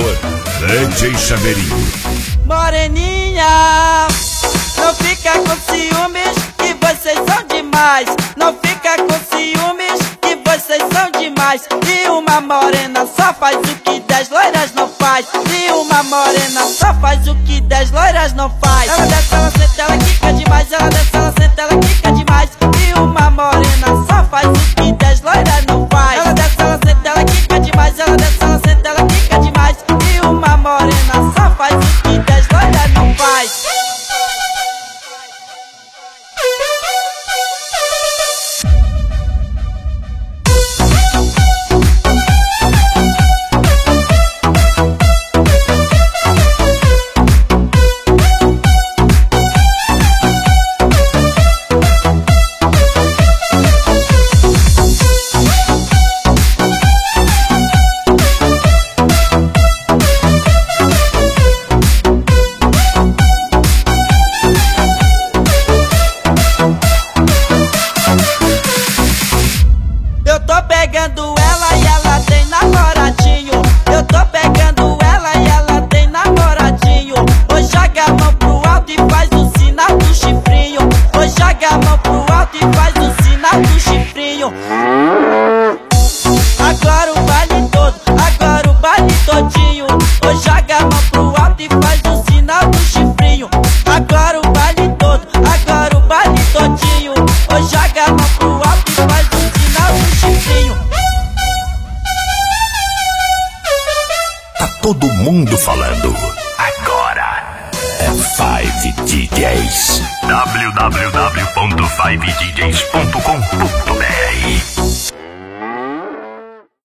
apresentador, DJ Chaveirinho. Moreninha, não fica com ciúmes, que vocês são demais. Não fica com ciúmes, que vocês são demais. E uma morena só faz o que 10 loiras não faz. E uma morena só faz o que 10 loiras não faz. Ela desce, ela senta, ela quica demais. Ela desce, ela senta, ela quica demais. E uma morena só faz o que 10 loiras não faz. Ela desce, ela senta, ela quica demais. Ela desce, ela senta, ela quica demais. E uma morena só faz o que 10 loiras não faz. Eu tô pegando ela e ela tem namoradinho. Eu tô pegando ela e ela tem namoradinho. Oi, joga a mão pro alto e faz o sinal do chifrinho. Oi, joga a mão pro alto e faz o sinal do chifrinho. Agora o baile todo, agora o baile todinho. Oi, joga a mão pro alto e faz o sinal do chifrinho. Agora o baile todo, agora o baile todinho. Oi, joga a mão pro alto e faz o sinal do chifrinho. Tá todo mundo falando. Agora é 5DJs. www.5djs.com.br